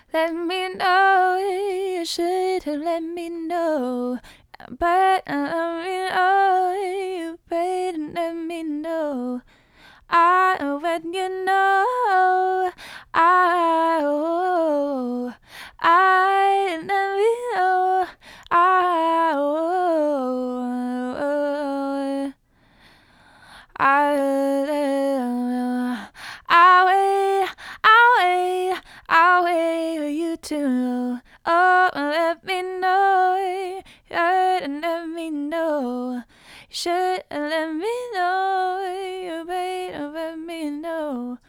Let me know, you should have let me know. But let me know, you better let me know. When you know, I let me know, I, oh, I, I'll wait, I'll wait, I'll wait for you to know. Oh, let me know, you should let me know. You should let me know, you better let me know.